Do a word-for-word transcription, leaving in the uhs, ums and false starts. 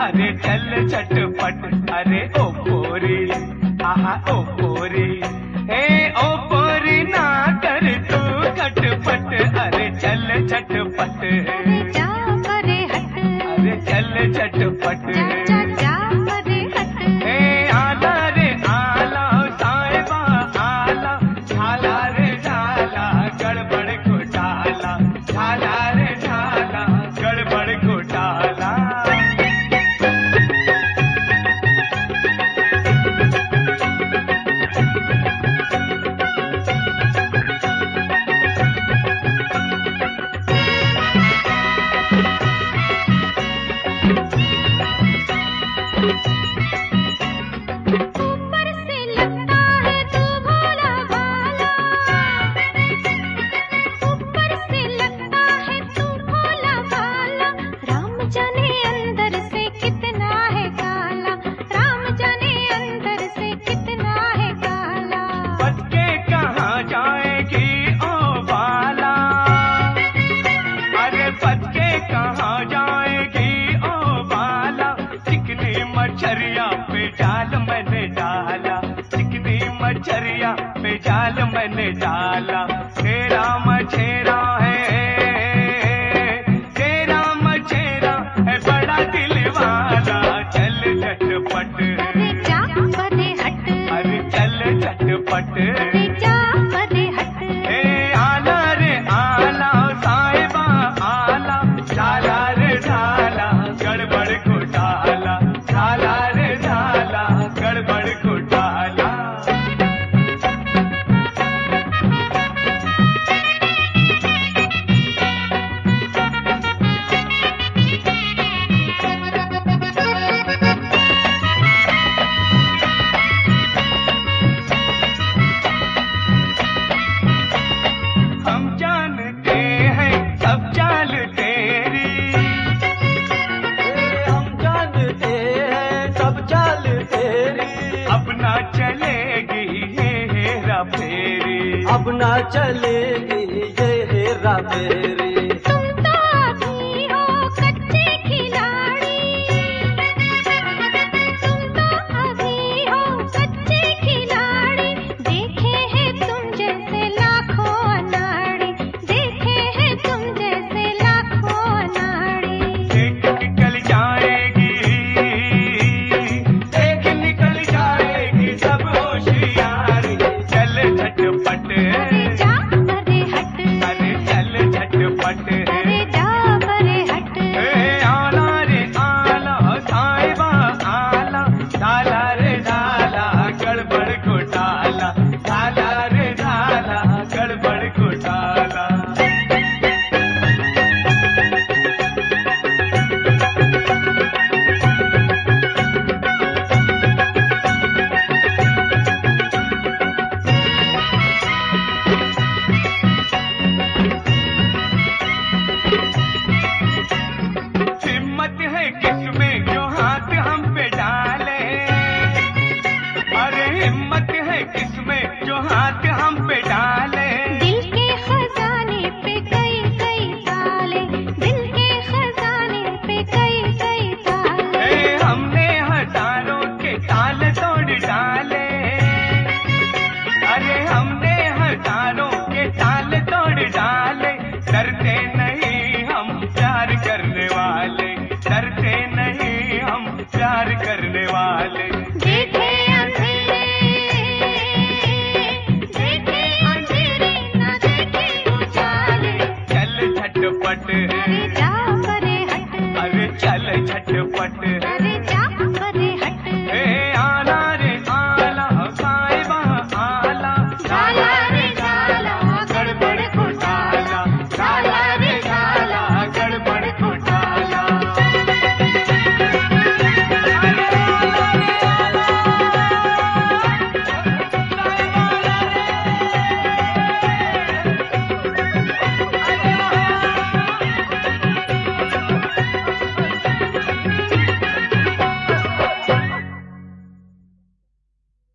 अरे चल झटपट, अरे ओ पोरी, आहा ओ पोरी, हे ओ पोरी ना कर तू खटपट, अरे चल झटपट, अरे जा परे हट, अरे चल झटपट, जा जा जा परे हट, हे आला रे आला साहिबा आला, झाला रे झाला गड़बड़ घोटाला, झाला रे झाला गड़बड़ घोटाला। ऊपर से लगता है तू भोला भाला, ऊपर से लगता है तू भोला भाला, राम जाने अंदर से कितना है काला, राम जाने अंदर से कितना है काला। बच के कहाँ जाएगी ओ बाला, अरे बच के कहाँ जाएगी ओ बाला, चिकनी मछरिया पे जाल मैंने डाला, चिकनी मछरिया पे जाल मैंने डाला, तेरा मछेरा है, तेरा मछेरा है बड़ा दिल वाला, चल झटपट, अरे जा परे हट, अरे चल झटपट, अरे जा परे हट, हे आला रे आला साहिबा आला, झाला रे झाला गड़बड़ घोटाला, झाला रे झाला गड़बड़ घोटाला। हम जानते हैं सब चाल तेरी, हम जानते हैं सब चाल तेरी, अब ना चलेगी ये हेरा फेरी, अब ना चलेगी ये हेरा फेरी। तुम तो अभी हो कच्चे खिलाड़ी, तुम तो अभी हो कच्चे खिलाड़ी, देखे हैं तुम जैसे लाखों अनाड़ी, देखे हैं तुम जैसे लाखों अनाड़ी। देख निकल जाएगी, देख निकल जाएगी सब होशियारी, चल झटपट, अरे जा परे हट, अरे चल झटपट, अरे जा परे हट, हे आला रे आला साहिबा आला, झाला रे झाला गड़बड़ घोटाला, झाला रे झाला गड़बड़ घोटाला। हिम्मत है किसमें जो हाथ हम पे डाले, अरे हिम्मत है किसमें जो हाथ हम पे डाले, दिल के खजाने पे कई कई ताले, दिल के खजाने पे कई कई ताले। ए, हमने हजारों के ताल तोड़ डाले, अरे हमने हजारों के ताल तोड़ डाले, डरते नहीं हम प्यार करने वाले, डरते नहीं हम प्यार करने